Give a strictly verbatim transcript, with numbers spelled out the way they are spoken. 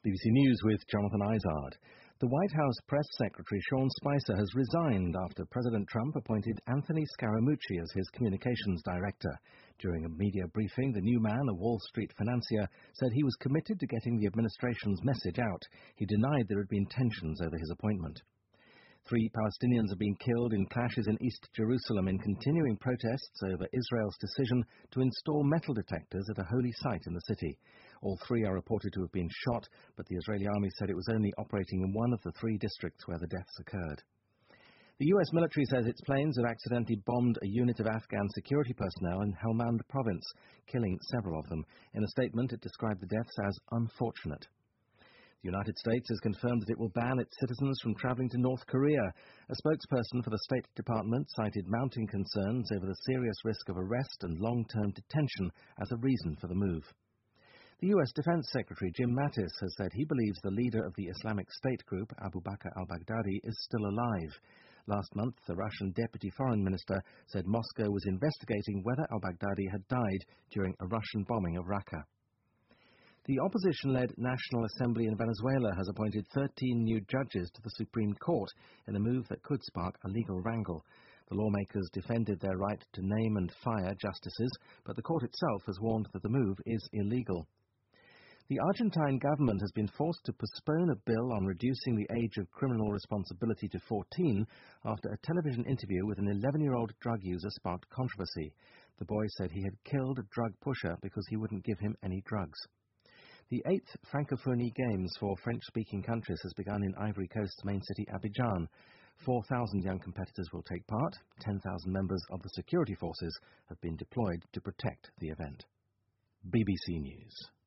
B B C News with Jonathan Izard. The White House Press Secretary Sean Spicer has resigned after President Trump appointed Anthony Scaramucci as his communications director. During a media briefing, the new man, a Wall Street financier, said he was committed to getting the administration's message out. He denied there had been tensions over his appointment. Three Palestinians have been killed in clashes in East Jerusalem in continuing protests over Israel's decision to install metal detectors at a holy site in the city. All three are reported to have been shot, but the Israeli army said it was only operating in one of the three districts where the deaths occurred. The U S military says its planes had accidentally bombed a unit of Afghan security personnel in Helmand province, killing several of them. In a statement, it described the deaths as unfortunate. The United States has confirmed that it will ban its citizens from travelling to North Korea. A spokesperson for the State Department cited mounting concerns over the serious risk of arrest and long-term detention as a reason for the move. The U S Defense Secretary Jim Mattis has said he believes the leader of the Islamic State group, Abu Bakr al-Baghdadi, is still alive. Last month, the Russian Deputy Foreign Minister said Moscow was investigating whether al-Baghdadi had died during a Russian bombing of Raqqa. The opposition-led National Assembly in Venezuela has appointed thirteen new judges to the Supreme Court in a move that could spark a legal wrangle. The lawmakers defended their right to name and fire justices, but the court itself has warned that the move is illegal. The Argentine government has been forced to postpone a bill on reducing the age of criminal responsibility to fourteen after a television interview with an eleven-year-old drug user sparked controversy. The boy said he had killed a drug pusher because he wouldn't give him any drugs. The eighth Francophonie Games for French-speaking countries has begun in Ivory Coast's main city, Abidjan. four thousand young competitors will take part. ten thousand members of the security forces have been deployed to protect the event. B B C News.